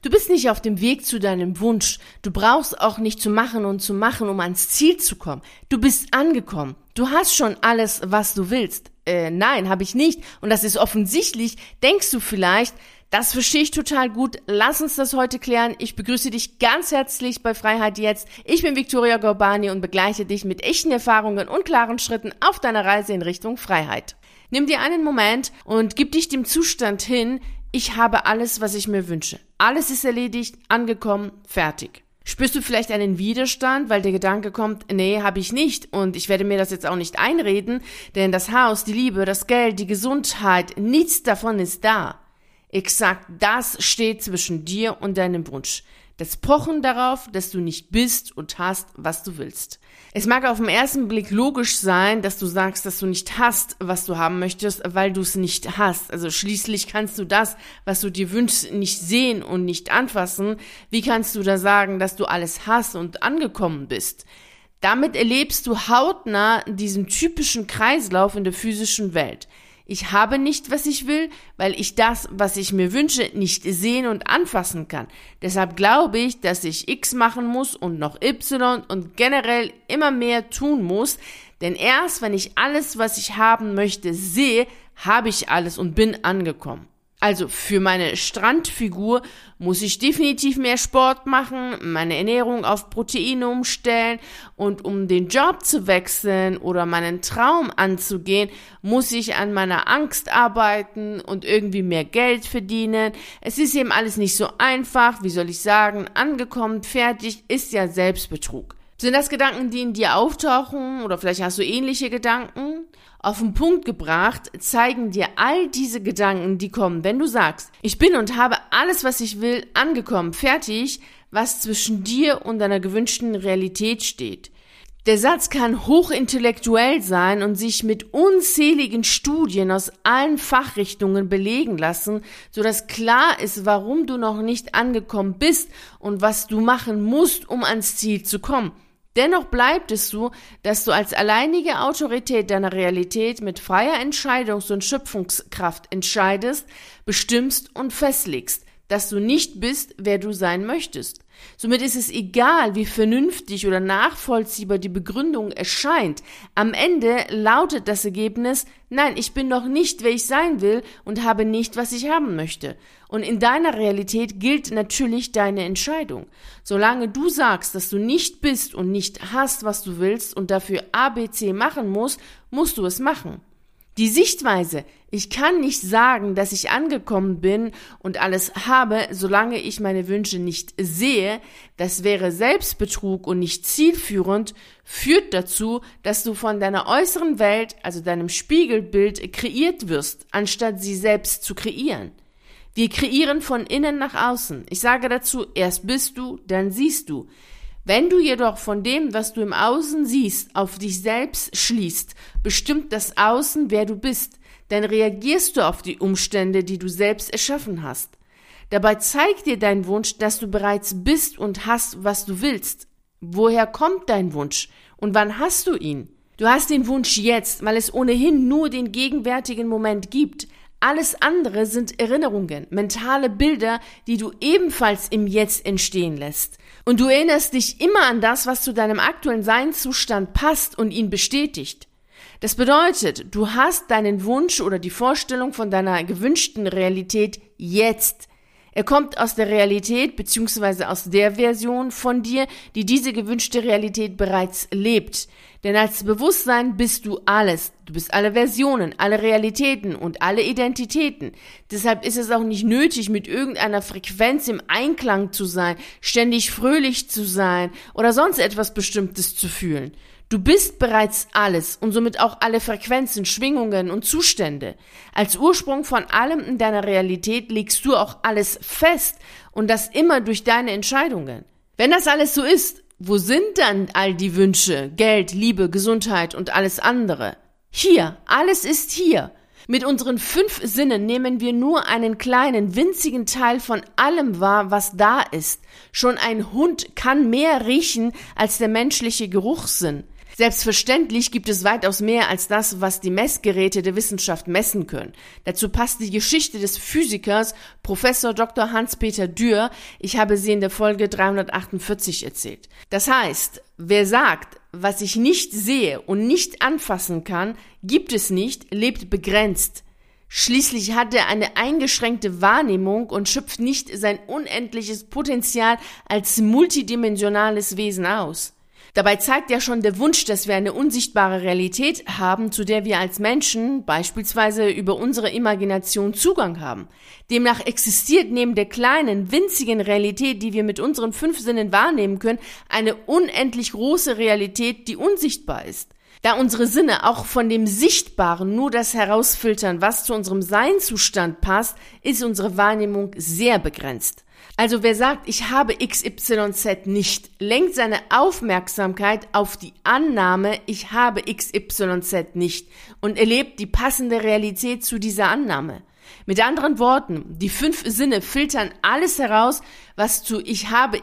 Du bist nicht auf dem Weg zu deinem Wunsch. Du brauchst auch nicht zu machen, um ans Ziel zu kommen. Du bist angekommen. Du hast schon alles, was du willst. Nein, habe ich nicht. Und das ist offensichtlich. Denkst du vielleicht, das verstehe ich total gut. Lass uns das heute klären. Ich begrüße dich ganz herzlich bei Freiheit jetzt. Ich bin Viktoria Gorbani und begleite dich mit echten Erfahrungen und klaren Schritten auf deiner Reise in Richtung Freiheit. Nimm dir einen Moment und gib dich dem Zustand hin, ich habe alles, was ich mir wünsche. Alles ist erledigt, angekommen, fertig. Spürst du vielleicht einen Widerstand, weil der Gedanke kommt, nee, habe ich nicht und ich werde mir das jetzt auch nicht einreden, denn das Haus, die Liebe, das Geld, die Gesundheit, nichts davon ist da. Exakt das steht zwischen dir und deinem Wunsch. Das Pochen darauf, dass du nicht bist und hast, was du willst. Es mag auf den ersten Blick logisch sein, dass du sagst, dass du nicht hast, was du haben möchtest, weil du es nicht hast. Also schließlich kannst du das, was du dir wünschst, nicht sehen und nicht anfassen. Wie kannst du da sagen, dass du alles hast und angekommen bist? Damit erlebst du hautnah diesen typischen Kreislauf in der physischen Welt. Ich habe nicht, was ich will, weil ich das, was ich mir wünsche, nicht sehen und anfassen kann. Deshalb glaube ich, dass ich X machen muss und noch Y und generell immer mehr tun muss, denn erst wenn ich alles, was ich haben möchte, sehe, habe ich alles und bin angekommen. Also für meine Strandfigur muss ich definitiv mehr Sport machen, meine Ernährung auf Proteine umstellen und um den Job zu wechseln oder meinen Traum anzugehen, muss ich an meiner Angst arbeiten und irgendwie mehr Geld verdienen. Es ist eben alles nicht so einfach, wie soll ich sagen, angekommen, fertig, ist ja Selbstbetrug. Sind das Gedanken, die in dir auftauchen oder vielleicht hast du ähnliche Gedanken? Auf den Punkt gebracht zeigen dir all diese Gedanken, die kommen, wenn du sagst, ich bin und habe alles, was ich will, angekommen, fertig, was zwischen dir und deiner gewünschten Realität steht. Der Satz kann hochintellektuell sein und sich mit unzähligen Studien aus allen Fachrichtungen belegen lassen, sodass klar ist, warum du noch nicht angekommen bist und was du machen musst, um ans Ziel zu kommen. Dennoch bleibt es so, dass du als alleinige Autorität deiner Realität mit freier Entscheidungs- und Schöpfungskraft entscheidest, bestimmst und festlegst, dass du nicht bist, wer du sein möchtest. Somit ist es egal, wie vernünftig oder nachvollziehbar die Begründung erscheint. Am Ende lautet das Ergebnis, nein, ich bin noch nicht, wer ich sein will und habe nicht, was ich haben möchte. Und in deiner Realität gilt natürlich deine Entscheidung. Solange du sagst, dass du nicht bist und nicht hast, was du willst und dafür ABC machen musst, musst du es machen. Die Sichtweise, ich kann nicht sagen, dass ich angekommen bin und alles habe, solange ich meine Wünsche nicht sehe, das wäre Selbstbetrug und nicht zielführend, führt dazu, dass du von deiner äußeren Welt, also deinem Spiegelbild, kreiert wirst, anstatt sie selbst zu kreieren. Wir kreieren von innen nach außen. Ich sage dazu, erst bist du, dann siehst du. Wenn du jedoch von dem, was du im Außen siehst, auf dich selbst schließt, bestimmt das Außen, wer du bist, dann reagierst du auf die Umstände, die du selbst erschaffen hast. Dabei zeigt dir dein Wunsch, dass du bereits bist und hast, was du willst. Woher kommt dein Wunsch und wann hast du ihn? Du hast den Wunsch jetzt, weil es ohnehin nur den gegenwärtigen Moment gibt. Alles andere sind Erinnerungen, mentale Bilder, die du ebenfalls im Jetzt entstehen lässt. Und du erinnerst dich immer an das, was zu deinem aktuellen Seinszustand passt und ihn bestätigt. Das bedeutet, du hast deinen Wunsch oder die Vorstellung von deiner gewünschten Realität jetzt. Er kommt aus der Realität bzw. aus der Version von dir, die diese gewünschte Realität bereits lebt. Denn als Bewusstsein bist du alles. Du bist alle Versionen, alle Realitäten und alle Identitäten. Deshalb ist es auch nicht nötig, mit irgendeiner Frequenz im Einklang zu sein, ständig fröhlich zu sein oder sonst etwas Bestimmtes zu fühlen. Du bist bereits alles und somit auch alle Frequenzen, Schwingungen und Zustände. Als Ursprung von allem in deiner Realität legst du auch alles fest und das immer durch deine Entscheidungen. Wenn das alles so ist, wo sind dann all die Wünsche, Geld, Liebe, Gesundheit und alles andere? Hier, alles ist hier. Mit unseren 5 Sinnen nehmen wir nur einen kleinen, winzigen Teil von allem wahr, was da ist. Schon ein Hund kann mehr riechen als der menschliche Geruchssinn. Selbstverständlich gibt es weitaus mehr als das, was die Messgeräte der Wissenschaft messen können. Dazu passt die Geschichte des Physikers Professor Dr. Hans-Peter Dürr. Ich habe sie in der Folge 348 erzählt. Das heißt, wer sagt, was ich nicht sehe und nicht anfassen kann, gibt es nicht, lebt begrenzt. Schließlich hat er eine eingeschränkte Wahrnehmung und schöpft nicht sein unendliches Potenzial als multidimensionales Wesen aus. Dabei zeigt ja schon der Wunsch, dass wir eine unsichtbare Realität haben, zu der wir als Menschen beispielsweise über unsere Imagination Zugang haben. Demnach existiert neben der kleinen, winzigen Realität, die wir mit unseren 5 Sinnen wahrnehmen können, eine unendlich große Realität, die unsichtbar ist. Da unsere Sinne auch von dem Sichtbaren nur das herausfiltern, was zu unserem Seinzustand passt, ist unsere Wahrnehmung sehr begrenzt. Also wer sagt, ich habe XYZ nicht, lenkt seine Aufmerksamkeit auf die Annahme, ich habe XYZ nicht und erlebt die passende Realität zu dieser Annahme. Mit anderen Worten, die 5 Sinne filtern alles heraus, was zu ich habe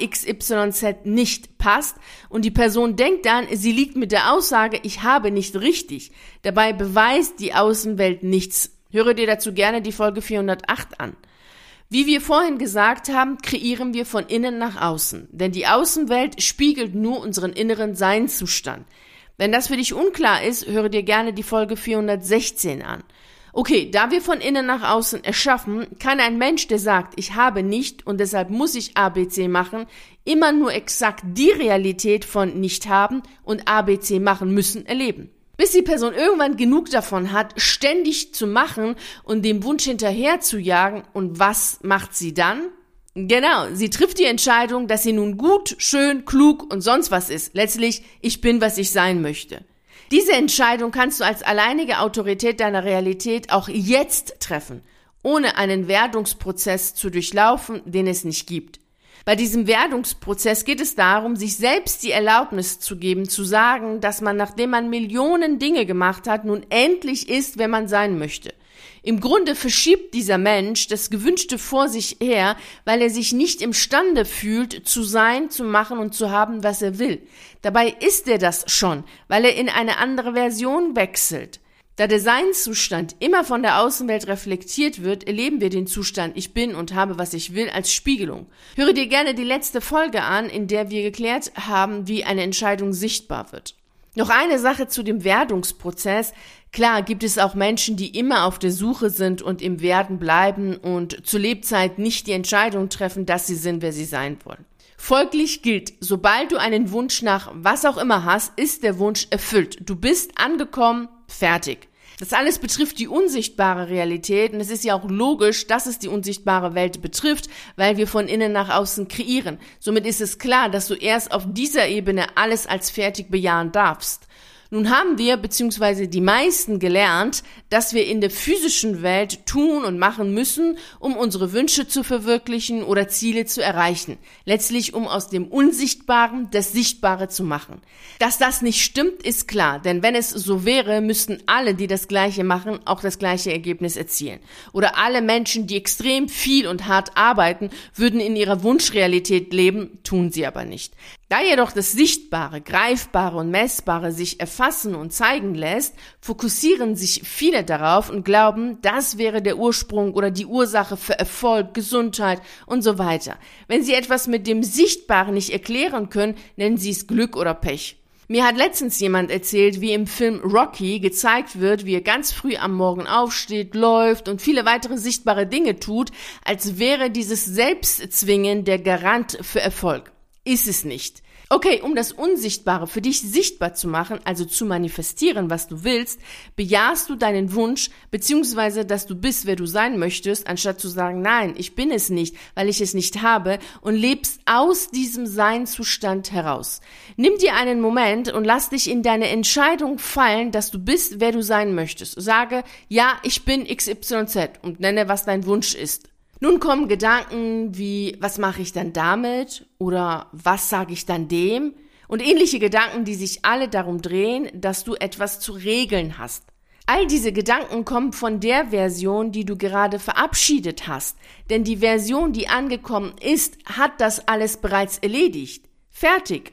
XYZ nicht passt und die Person denkt dann, sie liegt mit der Aussage, ich habe nicht richtig. Dabei beweist die Außenwelt nichts. Höre dir dazu gerne die Folge 408 an. Wie wir vorhin gesagt haben, kreieren wir von innen nach außen, denn die Außenwelt spiegelt nur unseren inneren Seinszustand. Wenn das für dich unklar ist, höre dir gerne die Folge 416 an. Okay, da wir von innen nach außen erschaffen, kann ein Mensch, der sagt, ich habe nicht und deshalb muss ich ABC machen, immer nur exakt die Realität von nicht haben und ABC machen müssen erleben. Bis die Person irgendwann genug davon hat, ständig zu machen und dem Wunsch hinterher zu jagen. Und was macht sie dann? Genau, sie trifft die Entscheidung, dass sie nun gut, schön, klug und sonst was ist. Letztlich, ich bin, was ich sein möchte. Diese Entscheidung kannst du als alleinige Autorität deiner Realität auch jetzt treffen, ohne einen Wertungsprozess zu durchlaufen, den es nicht gibt. Bei diesem Wertungsprozess geht es darum, sich selbst die Erlaubnis zu geben, zu sagen, dass man, nachdem man Millionen Dinge gemacht hat, nun endlich ist, wer man sein möchte. Im Grunde verschiebt dieser Mensch das Gewünschte vor sich her, weil er sich nicht imstande fühlt, zu sein, zu machen und zu haben, was er will. Dabei ist er das schon, weil er in eine andere Version wechselt. Da der Seinszustand immer von der Außenwelt reflektiert wird, erleben wir den Zustand ich bin und habe, was ich will, als Spiegelung. Höre dir gerne die letzte Folge an, in der wir geklärt haben, wie eine Entscheidung sichtbar wird. Noch eine Sache zu dem Werdungsprozess. Klar gibt es auch Menschen, die immer auf der Suche sind und im Werden bleiben und zur Lebzeit nicht die Entscheidung treffen, dass sie sind, wer sie sein wollen. Folglich gilt, sobald du einen Wunsch nach was auch immer hast, ist der Wunsch erfüllt. Du bist angekommen, fertig. Das alles betrifft die unsichtbare Realität und es ist ja auch logisch, dass es die unsichtbare Welt betrifft, weil wir von innen nach außen kreieren. Somit ist es klar, dass du erst auf dieser Ebene alles als fertig bejahen darfst. Nun haben wir, beziehungsweise die meisten gelernt, dass wir in der physischen Welt tun und machen müssen, um unsere Wünsche zu verwirklichen oder Ziele zu erreichen. Letztlich, um aus dem Unsichtbaren das Sichtbare zu machen. Dass das nicht stimmt, ist klar, denn wenn es so wäre, müssten alle, die das Gleiche machen, auch das gleiche Ergebnis erzielen. Oder alle Menschen, die extrem viel und hart arbeiten, würden in ihrer Wunschrealität leben, tun sie aber nicht. Da jedoch das Sichtbare, Greifbare und Messbare sich erfassen und zeigen lässt, fokussieren sich viele darauf und glauben, das wäre der Ursprung oder die Ursache für Erfolg, Gesundheit und so weiter. Wenn sie etwas mit dem Sichtbaren nicht erklären können, nennen sie es Glück oder Pech. Mir hat letztens jemand erzählt, wie im Film Rocky gezeigt wird, wie er ganz früh am Morgen aufsteht, läuft und viele weitere sichtbare Dinge tut, als wäre dieses Selbstzwingen der Garant für Erfolg. Ist es nicht. Okay, um das Unsichtbare für dich sichtbar zu machen, also zu manifestieren, was du willst, bejahst du deinen Wunsch, beziehungsweise, dass du bist, wer du sein möchtest, anstatt zu sagen, nein, ich bin es nicht, weil ich es nicht habe, und lebst aus diesem Seinzustand heraus. Nimm dir einen Moment und lass dich in deine Entscheidung fallen, dass du bist, wer du sein möchtest. Sage, ja, ich bin XYZ und nenne, was dein Wunsch ist. Nun kommen Gedanken wie, was mache ich dann damit oder was sage ich dann dem? Und ähnliche Gedanken, die sich alle darum drehen, dass du etwas zu regeln hast. All diese Gedanken kommen von der Version, die du gerade verabschiedet hast. Denn die Version, die angekommen ist, hat das alles bereits erledigt. Fertig.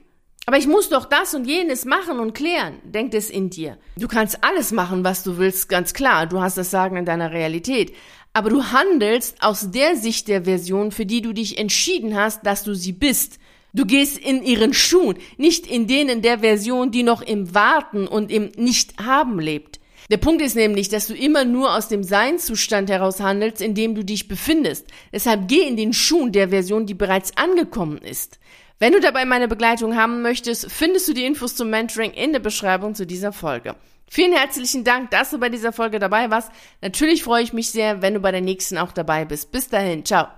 Aber ich muss doch das und jenes machen und klären, denkt es in dir. Du kannst alles machen, was du willst, ganz klar. Du hast das Sagen in deiner Realität. Aber du handelst aus der Sicht der Version, für die du dich entschieden hast, dass du sie bist. Du gehst in ihren Schuhen, nicht in denen der Version, die noch im Warten und im Nicht-Haben lebt. Der Punkt ist nämlich, dass du immer nur aus dem Seinszustand heraus handelst, in dem du dich befindest. Deshalb geh in den Schuhen der Version, die bereits angekommen ist. Wenn du dabei meine Begleitung haben möchtest, findest du die Infos zum Mentoring in der Beschreibung zu dieser Folge. Vielen herzlichen Dank, dass du bei dieser Folge dabei warst. Natürlich freue ich mich sehr, wenn du bei der nächsten auch dabei bist. Bis dahin, ciao.